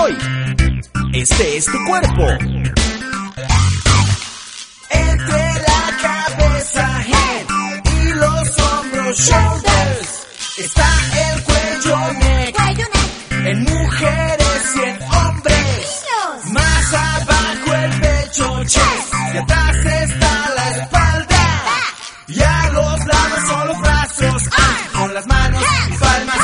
hoy. Este es tu cuerpo. Entre la cabeza, head, y los hombros, shoulders, está el cuello, neck, en mujeres y en hombres. Más abajo el pecho, chest, y atrás está la espalda. Y a los lados son los brazos, con las manos y palmas